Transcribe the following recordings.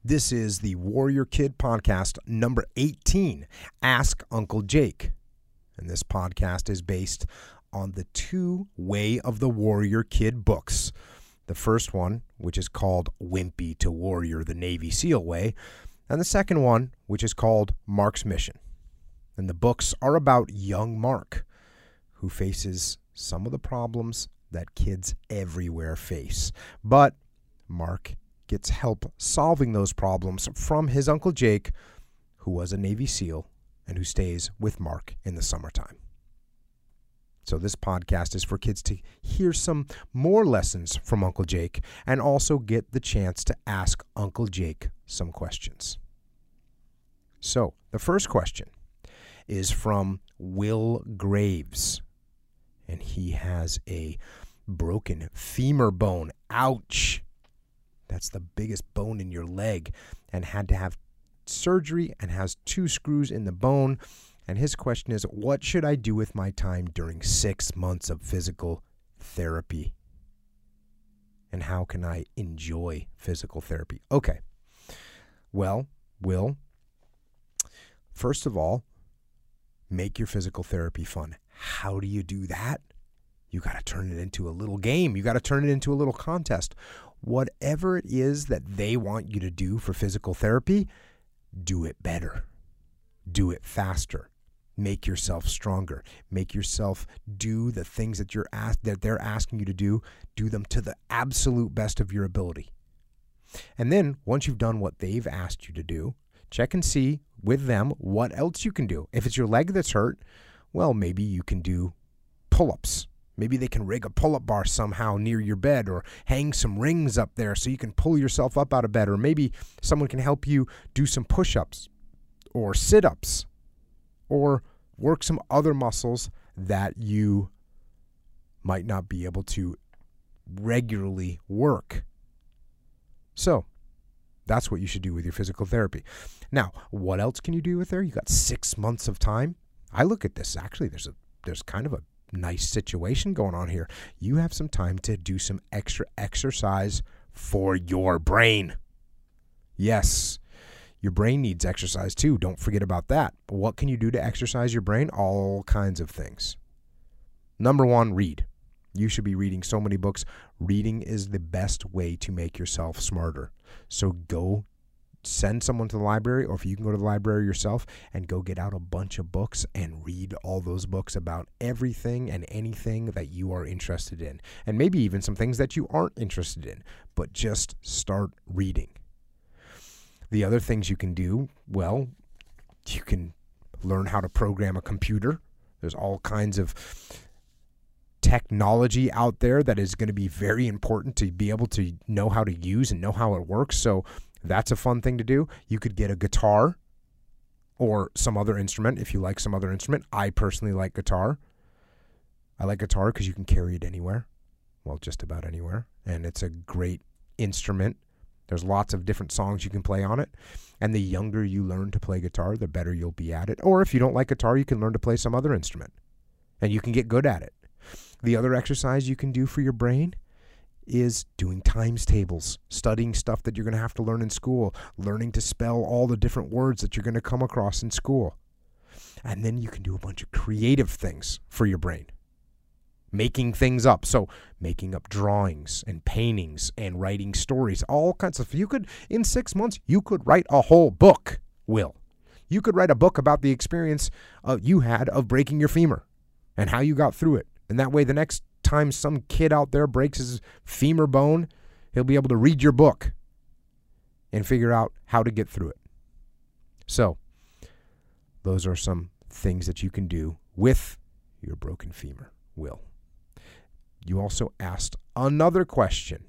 This is the Warrior Kid podcast number 18, Ask Uncle Jake. And this podcast is based on the two Way of the Warrior Kid books. The first one, which is called Wimpy to Warrior, the Navy SEAL Way, and the second one, which is called Mark's Mission. And the books are about young Mark, who faces some of the problems that kids everywhere face. But Mark gets help solving those problems from his Uncle Jake, who was a Navy SEAL and who stays with Mark in the summertime. So this podcast is for kids to hear some more lessons from Uncle Jake and also get the chance to ask Uncle Jake some questions. So the first question is from Will Graves, and he has a broken femur bone. Ouch! That's the biggest bone in your leg, and had to have surgery and has 2 screws in the bone. And his question is, what should I do with my time during 6 months of physical therapy? And how can I enjoy physical therapy? Okay. Well, Will, first of all, make your physical therapy fun. How do you do that? You got to turn it into a little game. You got to turn it into a little contest. Whatever it is that they want you to do for physical therapy, do it better. Do it faster. Make yourself stronger. Make yourself do the things that they're asking you to do. Do them to the absolute best of your ability. And then once you've done what they've asked you to do, check and see with them what else you can do. If it's your leg that's hurt, well, maybe you can do pull-ups. Maybe they can rig a pull-up bar somehow near your bed or hang some rings up there so you can pull yourself up out of bed. Or maybe someone can help you do some push-ups or sit-ups or work some other muscles that you might not be able to regularly work. So that's what you should do with your physical therapy. Now, what else can you do with there? You got 6 months of time. I look at this. Actually, there's kind of a nice situation going on here. You have some time to do some extra exercise for your brain. Yes, your brain needs exercise too. Don't forget about that. But what can you do to exercise your brain? All kinds of things. Number 1, read. You should be reading so many books. Reading is the best way to make yourself smarter. So go send someone to the library, or if you can go to the library yourself and go get out a bunch of books and read all those books about everything and anything that you are interested in. And maybe even some things that you aren't interested in, but just start reading. The other things you can do, well, you can learn how to program a computer. There's all kinds of technology out there that is going to be very important to be able to know how to use and know how it works. So that's a fun thing to do. You could get a guitar or some other instrument if you like some other instrument. I personally like guitar. I like guitar because you can carry it anywhere. Well, just about anywhere. And it's a great instrument. There's lots of different songs you can play on it. And the younger you learn to play guitar, the better you'll be at it. Or if you don't like guitar, you can learn to play some other instrument. And you can get good at it. The other exercise you can do for your brain is doing times tables, studying stuff that you're going to have to learn in school, learning to spell all the different words that you're going to come across in school. And then you can do a bunch of creative things for your brain. Making things up. So making up drawings and paintings and writing stories, all kinds of, in 6 months, you could write a whole book, Will. You could write a book about the experience you had of breaking your femur and how you got through it. And that way, the next time some kid out there breaks his femur bone, he'll be able to read your book and figure out how to get through it. So those are some things that you can do with your broken femur, Will. You also asked another question.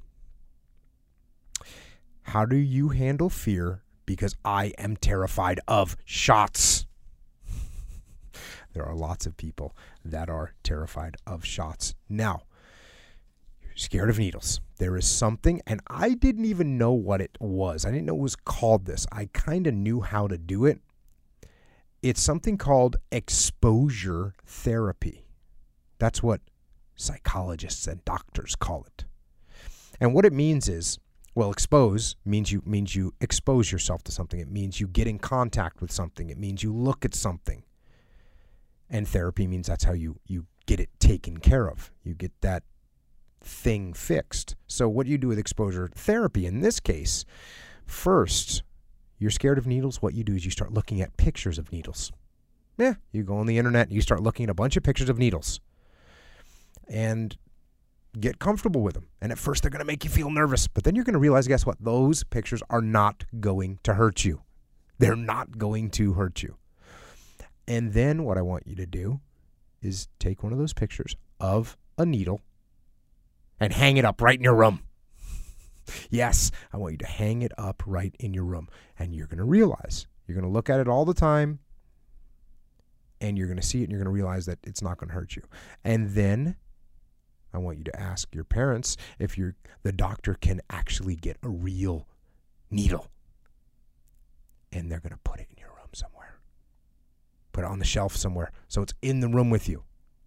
How do you handle fear? Because I am terrified of shots. There are lots of people that are terrified of shots. Now, you're scared of needles. There is something, and I didn't even know what it was. I didn't know it was called this. I kind of knew how to do it. It's something called exposure therapy. That's what psychologists and doctors call it. And what it means is Well, expose means you expose yourself to something. It means you get in contact with something. It means you look at something. And therapy means that's how you get it taken care of. You get that thing fixed. So what do you do with exposure therapy in this case? First, you're scared of needles. What you do is you start looking at pictures of needles. Yeah, you go on the internet and you start looking at a bunch of pictures of needles. And get comfortable with them. And at first they're going to make you feel nervous, but then you're going to realize, guess what? Those pictures are not going to hurt you. They're not going to hurt you. And then what I want you to do is take one of those pictures of a needle and hang it up right in your room. Yes, I want you to hang it up right in your room. And you're going to realize, you're going to look at it all the time, and you're going to see it, and you're going to realize that it's not going to hurt you. And then I want you to ask your parents if the doctor can actually get a real needle. And they're going to put it in your room somewhere. Put it on the shelf somewhere so it's in the room with you.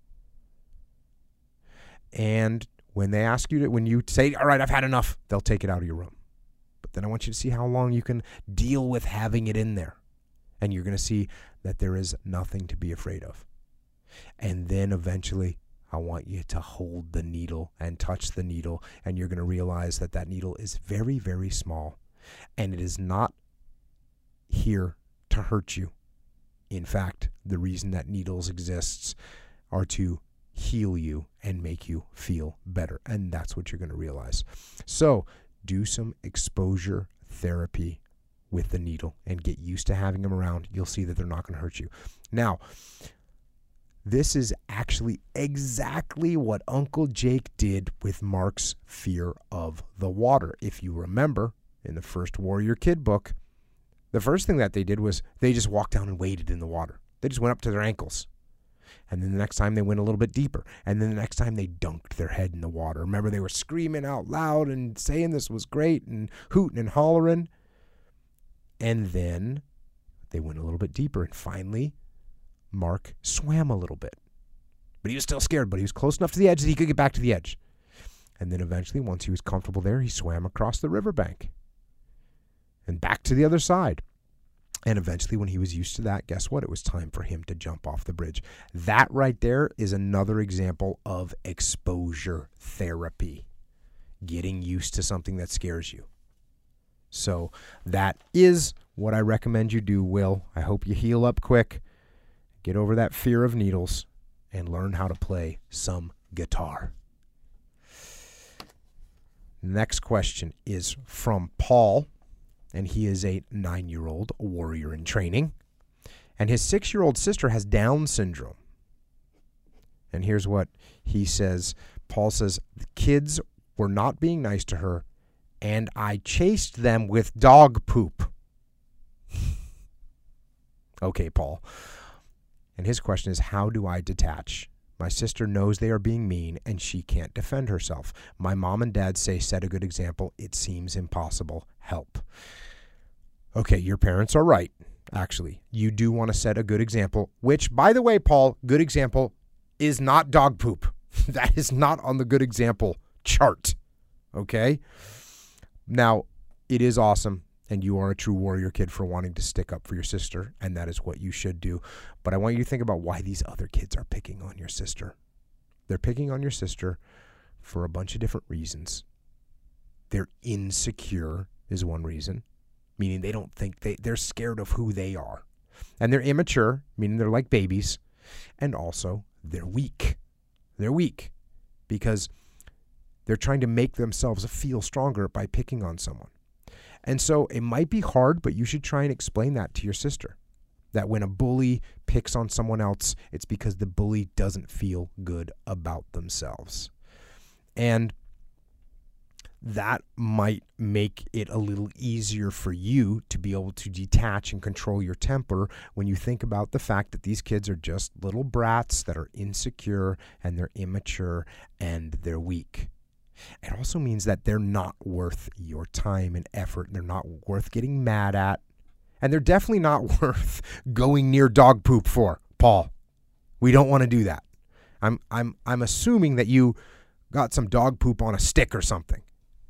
And when they ask you when you say, all right, I've had enough, they'll take it out of your room. But then I want you to see how long you can deal with having it in there. And you're going to see that there is nothing to be afraid of. And then eventually, I want you to hold the needle and touch the needle, and you're going to realize that that needle is very, very small, and it is not here to hurt you. In fact, the reason that needles exists are to heal you and make you feel better, and that's what you're going to realize. So do some exposure therapy with the needle and get used to having them around. You'll see that they're not going to hurt you. Now, this is actually exactly what Uncle Jake did with Mark's fear of the water. If you remember, in the first Warrior Kid book, the first thing that they did was they just walked down and waded in the water. They just went up to their ankles. And then the next time they went a little bit deeper. And then the next time they dunked their head in the water. Remember, they were screaming out loud and saying this was great and hooting and hollering. And then they went a little bit deeper. And finally, Mark swam a little bit. But he was still scared, but he was close enough to the edge that he could get back to the edge. And then eventually, once he was comfortable there, he swam across the riverbank and back to the other side. And eventually, when he was used to that, guess what? It was time for him to jump off the bridge. That right there is another example of exposure therapy. Getting used to something that scares you. So that is what I recommend you do, Will. I hope you heal up quick, get over that fear of needles, and learn how to play some guitar. Next question is from Paul, and he is a 9-year-old warrior in training, and his 6-year-old sister has Down syndrome. And here's what he says. Paul says, the kids were not being nice to her, and I chased them with dog poop. Okay, Paul. And his question is, how do I detach? My sister knows they are being mean, and she can't defend herself. My mom and dad say set a good example. It seems impossible. Help. Okay, your parents are right, actually. You do want to set a good example, which, by the way, Paul, good example is not dog poop. That is not on the good example chart. Okay? Now, it is awesome, and you are a true warrior kid for wanting to stick up for your sister, and that is what you should do. But I want you to think about why these other kids are picking on your sister. They're picking on your sister for a bunch of different reasons. They're insecure is one reason, meaning they don't think they're scared of who they are. And they're immature, meaning they're like babies. And also, they're weak. They're weak because they're trying to make themselves feel stronger by picking on someone. And so it might be hard, but you should try and explain that to your sister. That when a bully picks on someone else, it's because the bully doesn't feel good about themselves. And that might make it a little easier for you to be able to detach and control your temper when you think about the fact that these kids are just little brats that are insecure and they're immature and they're weak. It also means that they're not worth your time and effort. They're not worth getting mad at. And they're definitely not worth going near dog poop for, Paul. We don't want to do that. I'm assuming that you got some dog poop on a stick or something.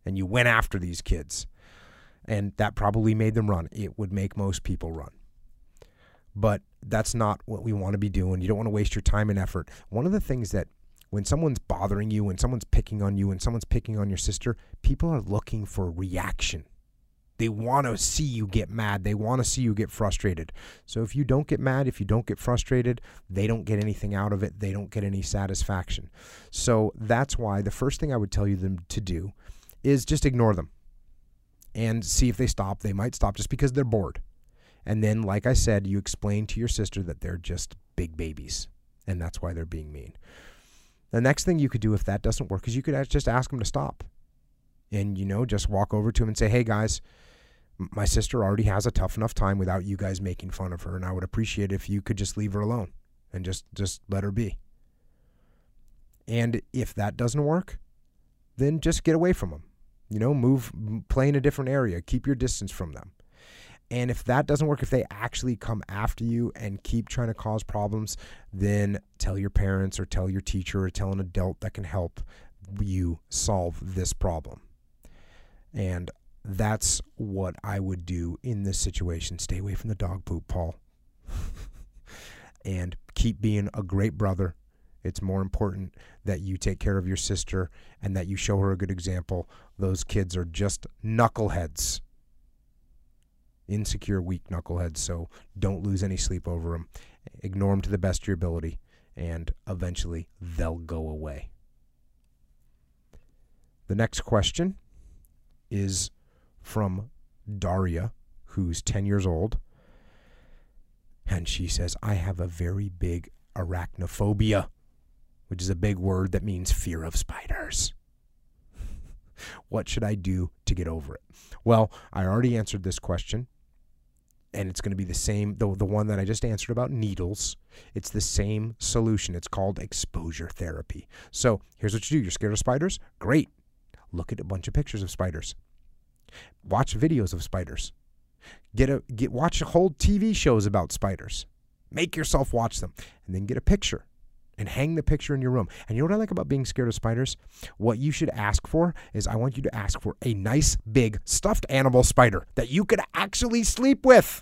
and you went after these kids. And that probably made them run. It would make most people run. But that's not what we want to be doing. You don't want to waste your time and effort. One of the things that when someone's bothering you, when someone's picking on you, when someone's picking on your sister, people are looking for reaction. They want to see you get mad. They want to see you get frustrated. So if you don't get mad, if you don't get frustrated, they don't get anything out of it. They don't get any satisfaction. So that's why the first thing I would tell you them to do is just ignore them and see if they stop. They might stop just because they're bored. And then, like I said, you explain to your sister that they're just big babies, and that's why they're being mean. The next thing you could do if that doesn't work is you could just ask them to stop. And, just walk over to them and say, hey, guys, my sister already has a tough enough time without you guys making fun of her, and I would appreciate it if you could just leave her alone and just let her be. And if that doesn't work, then just get away from them. Play in a different area. Keep your distance from them. And if that doesn't work, if they actually come after you and keep trying to cause problems, then tell your parents or tell your teacher or tell an adult that can help you solve this problem. And that's what I would do in this situation. Stay away from the dog poop, Paul. And keep being a great brother. It's more important that you take care of your sister and that you show her a good example. Those kids are just knuckleheads. Insecure, weak knuckleheads. So don't lose any sleep over them. Ignore them to the best of your ability, and eventually they'll go away. The next question is from Daria, who's 10 years old. And she says, I have a very big arachnophobia, which is a big word that means fear of spiders. What should I do to get over it? Well, I already answered this question, and it's going to be the same, the one that I just answered about needles. It's the same solution. It's called exposure therapy. So here's what you do. You're scared of spiders? Great. Look at a bunch of pictures of spiders. Watch videos of spiders. Watch whole TV shows about spiders. Make yourself watch them, and then get a picture and hang the picture in your room. And you know what I like about being scared of spiders? What you should ask for is, I want you to ask for a nice, big, stuffed animal spider that you could actually sleep with.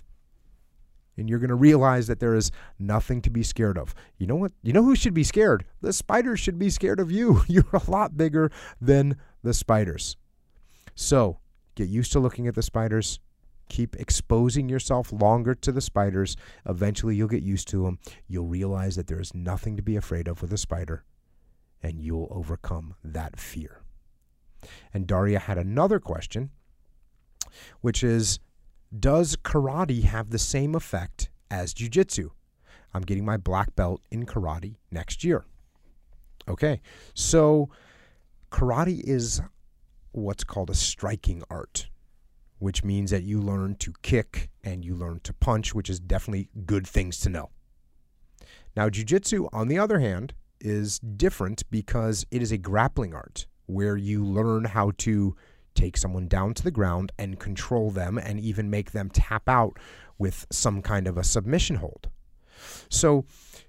And you're going to realize that there is nothing to be scared of. You know what? You know who should be scared? The spiders should be scared of you. You're a lot bigger than the spiders. So get used to looking at the spiders. Keep exposing yourself longer to the spiders. Eventually, you'll get used to them. You'll realize that there is nothing to be afraid of with a spider, and you'll overcome that fear. And Daria had another question, which is, does karate have the same effect as jiu-jitsu? I'm getting my black belt in karate next year. Okay, so karate is what's called a striking art, which means that you learn to kick and you learn to punch, which is definitely good things to know. Now, jiu-jitsu, on the other hand, is different because it is a grappling art where you learn how to take someone down to the ground and control them and even make them tap out with some kind of a submission hold. So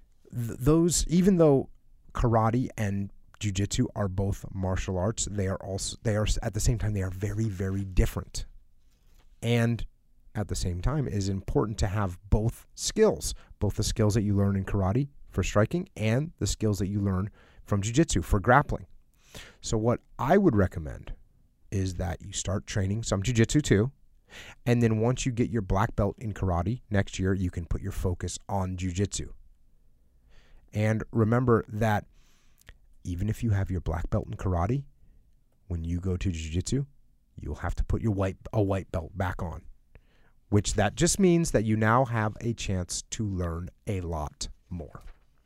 those, even though karate and jiu-jitsu are both martial arts, they are at the same time, they are very, very different. And at the same time, it is important to have both skills, both the skills that you learn in karate for striking and the skills that you learn from jiu-jitsu for grappling. So what I would recommend is that you start training some jiu-jitsu too. And then once you get your black belt in karate next year, you can put your focus on jiu-jitsu. And remember that even if you have your black belt in karate, when you go to jiu-jitsu, you'll have to put a white belt back on, which that just means that you now have a chance to learn a lot more.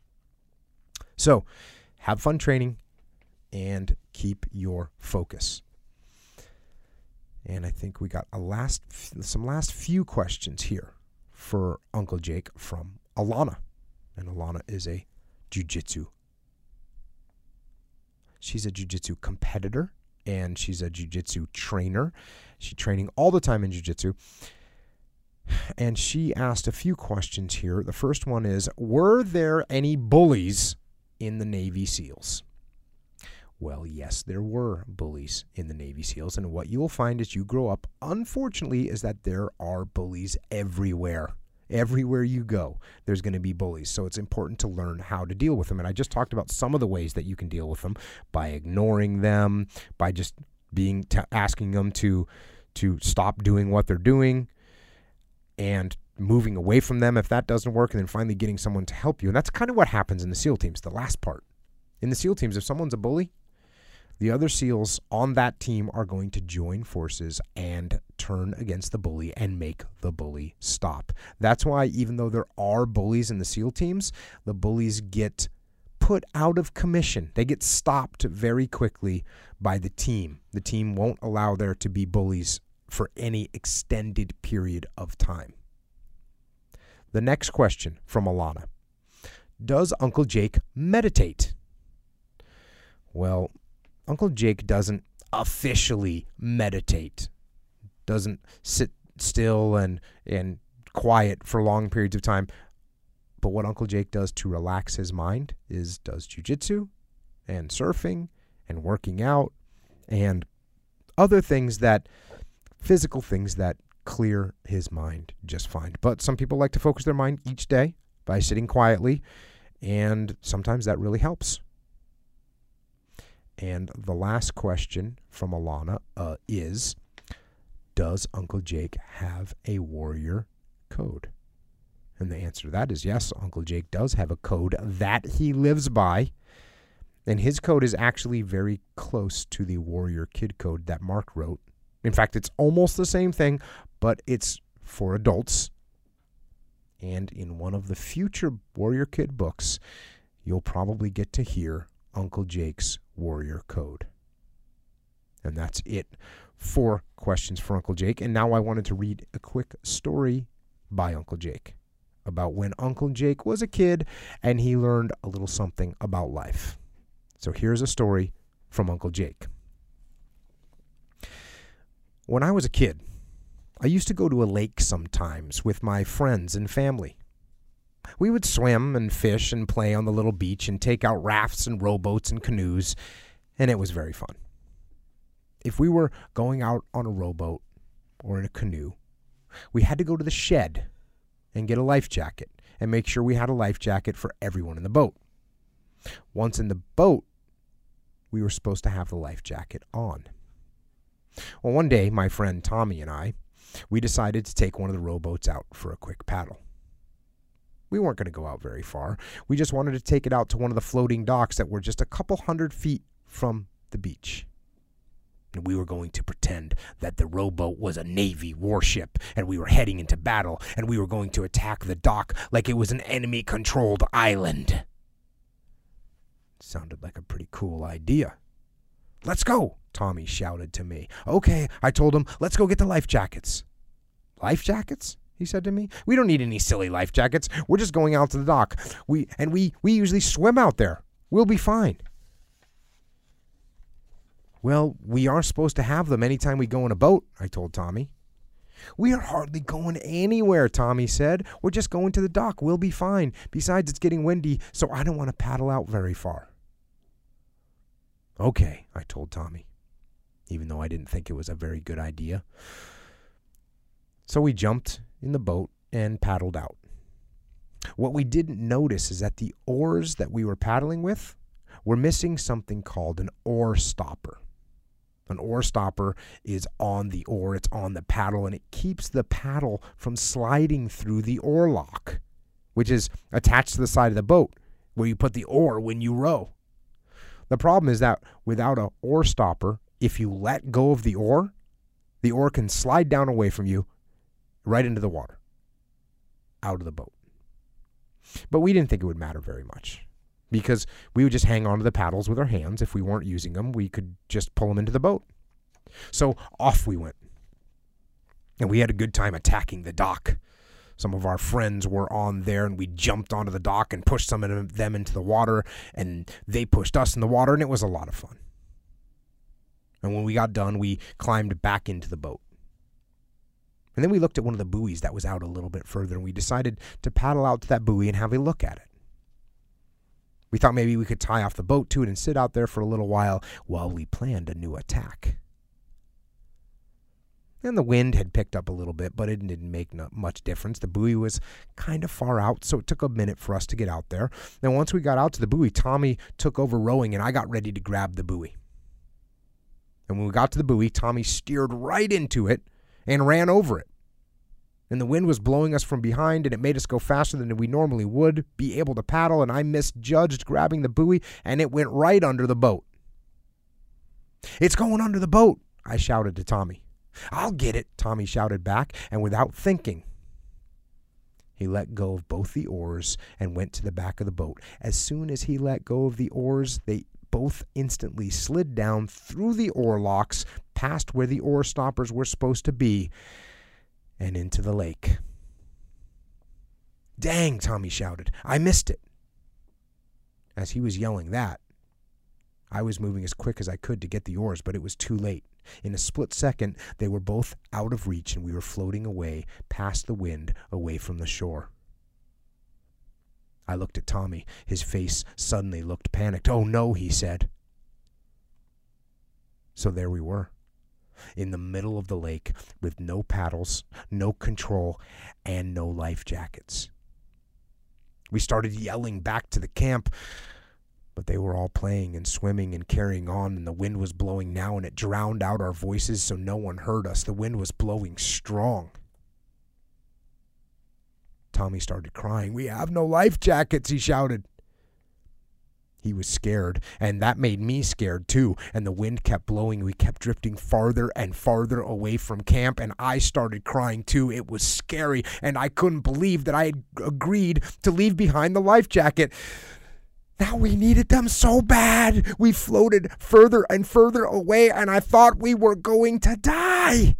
So have fun training and keep your focus. And I think we got some last few questions here for Uncle Jake from Alana. And Alana is a jiu-jitsu. She's a jiu-jitsu competitor, and she's a jiu-jitsu trainer. She's training all the time in jiu-jitsu. And she asked a few questions here. The first one is, were there any bullies in the Navy SEALs? Well, yes, there were bullies in the Navy SEALs, and what you'll find as you grow up, unfortunately, is that there are bullies everywhere. Everywhere you go, there's going to be bullies. So it's important to learn how to deal with them. And I just talked about some of the ways that you can deal with them: by ignoring them, by just asking them to stop doing what they're doing, and moving away from them if that doesn't work, and then finally getting someone to help you. And that's kind of what happens in the SEAL teams, the last part. In the SEAL teams, if someone's a bully, the other SEALs on that team are going to join forces and turn against the bully and make the bully stop. That's why, even though there are bullies in the SEAL teams, the bullies get put out of commission. They get stopped very quickly by the team. The team won't allow there to be bullies for any extended period of time. The next question from Alana: does Uncle Jake meditate? Well, Uncle Jake doesn't officially meditate, doesn't sit still and quiet for long periods of time. But what Uncle Jake does to relax his mind does jiu-jitsu and surfing and working out and other things, physical things that clear his mind just fine. But some people like to focus their mind each day by sitting quietly, and sometimes that really helps. And the last question from Alana is, does Uncle Jake have a warrior code? And the answer to that is yes, Uncle Jake does have a code that he lives by. And his code is actually very close to the Warrior Kid code that Mark wrote. In fact, it's almost the same thing, but it's for adults. And in one of the future Warrior Kid books, you'll probably get to hear Uncle Jake's warrior code. And that's it for questions for Uncle Jake. And now I wanted to read a quick story by Uncle Jake about when Uncle Jake was a kid and he learned a little something about life. So here's a story from Uncle Jake. When I was a kid, I used to go to a lake sometimes with my friends and family. We would swim and fish and play on the little beach and take out rafts and rowboats and canoes, and it was very fun. If we were going out on a rowboat or in a canoe, we had to go to the shed and get a life jacket and make sure we had a life jacket for everyone in the boat. Once in the boat, we were supposed to have the life jacket on. Well, one day, my friend Tommy and I, we decided to take one of the rowboats out for a quick paddle. We weren't going to go out very far. We just wanted to take it out to one of the floating docks that were just a couple 100 feet from the beach. And we were going to pretend that the rowboat was a Navy warship and we were heading into battle and we were going to attack the dock like it was an enemy-controlled island. Sounded like a pretty cool idea. "Let's go," Tommy shouted to me. "Okay," I told him, "let's go get the life jackets." "Life jackets?" he said to me. "We don't need any silly life jackets. We're just going out to the dock. We usually swim out there. We'll be fine." "Well, we are supposed to have them anytime we go in a boat," I told Tommy. "We are hardly going anywhere," Tommy said. "We're just going to the dock. We'll be fine. Besides, it's getting windy, so I don't want to paddle out very far." "Okay," I told Tommy, even though I didn't think it was a very good idea. So we jumped in the boat and paddled out. What we didn't notice is that the oars that we were paddling with were missing something called an oar stopper. An oar stopper is on the oar, it's on the paddle, and it keeps the paddle from sliding through the oar lock, which is attached to the side of the boat where you put the oar when you row. The problem is that without an oar stopper, if you let go of the oar can slide down away from you right into the water, out of the boat. But we didn't think it would matter very much because we would just hang on to the paddles with our hands. If we weren't using them, we could just pull them into the boat. So off we went. And we had a good time attacking the dock. Some of our friends were on there, and we jumped onto the dock and pushed some of them into the water, and they pushed us in the water, and it was a lot of fun. And when we got done, we climbed back into the boat. And then we looked at one of the buoys that was out a little bit further, and we decided to paddle out to that buoy and have a look at it. We thought maybe we could tie off the boat to it and sit out there for a little while we planned a new attack. And the wind had picked up a little bit, but it didn't make much difference. The buoy was kind of far out, so it took a minute for us to get out there. Then once we got out to the buoy, Tommy took over rowing, and I got ready to grab the buoy. And when we got to the buoy, Tommy steered right into it and ran over it. And the wind was blowing us from behind, and it made us go faster than we normally would be able to paddle, and I misjudged grabbing the buoy, and it went right under the boat. "It's going under the boat," I shouted to Tommy. "I'll get it," Tommy shouted back, and without thinking, he let go of both the oars and went to the back of the boat. As soon as he let go of the oars, they both instantly slid down through the oar locks, past where the oar stoppers were supposed to be, and into the lake. "Dang," Tommy shouted. "I missed it." As he was yelling that, I was moving as quick as I could to get the oars, but it was too late. In a split second, they were both out of reach, and we were floating away past the wind, away from the shore. I looked at Tommy. His face suddenly looked panicked. "Oh no," he said. So there we were, in the middle of the lake, with no paddles, no control, and no life jackets. We started yelling back to the camp, but they were all playing and swimming and carrying on, and the wind was blowing now, and it drowned out our voices so no one heard us. The wind was blowing strong. Tommy started crying. "We have no life jackets," he shouted. He was scared, and that made me scared too, and the wind kept blowing. We kept drifting farther and farther away from camp, and I started crying too. It was scary, and I couldn't believe that I had agreed to leave behind the life jacket. Now we needed them so bad. We floated further and further away, and I thought we were going to die.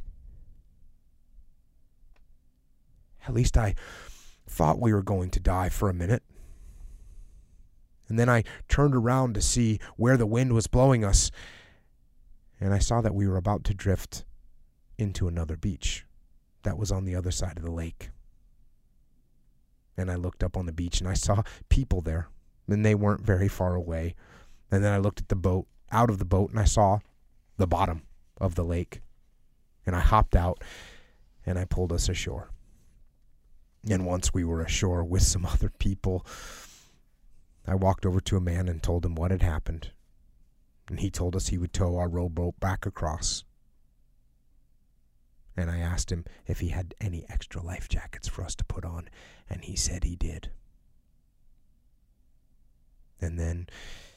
At least I thought we were going to die for a minute. And then I turned around to see where the wind was blowing us, and I saw that we were about to drift into another beach that was on the other side of the lake. And I looked up on the beach, and I saw people there. And they weren't very far away. And then I looked at the boat, out of the boat, and I saw the bottom of the lake. And I hopped out, and I pulled us ashore. And once we were ashore with some other people, I walked over to a man and told him what had happened. And he told us he would tow our rowboat back across. And I asked him if he had any extra life jackets for us to put on, and he said he did. And then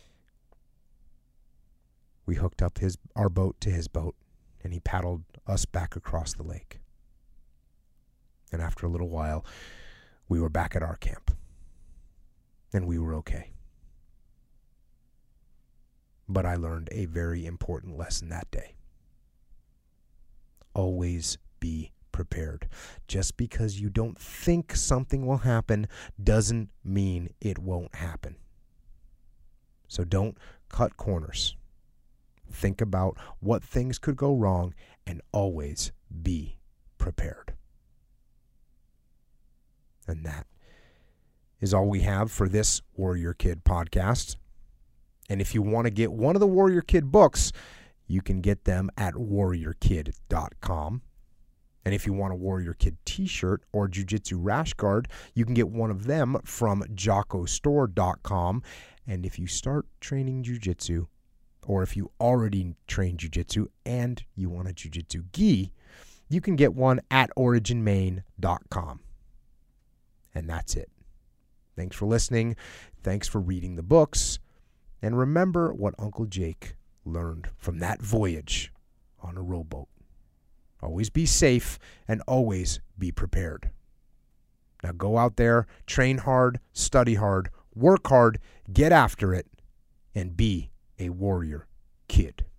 we hooked up our boat to his boat, and he paddled us back across the lake. And after a little while, we were back at our camp, and we were okay. But I learned a very important lesson that day. Always be prepared. Just because you don't think something will happen doesn't mean it won't happen. So don't cut corners. Think about what things could go wrong, and always be prepared. And that is all we have for this Warrior Kid podcast. And if you want to get one of the Warrior Kid books, you can get them at warriorkid.com. And if you want a Warrior Kid t-shirt or Jiu-Jitsu rash guard, you can get one of them from jockostore.com. And if you start training Jiu-Jitsu, or if you already train Jiu-Jitsu and you want a Jiu-Jitsu gi, you can get one at originmain.com. And that's it. Thanks for listening. Thanks for reading the books. And remember what Uncle Jake learned from that voyage on a rowboat. Always be safe and always be prepared. Now go out there, train hard, study hard, work hard, get after it, and be a warrior kid.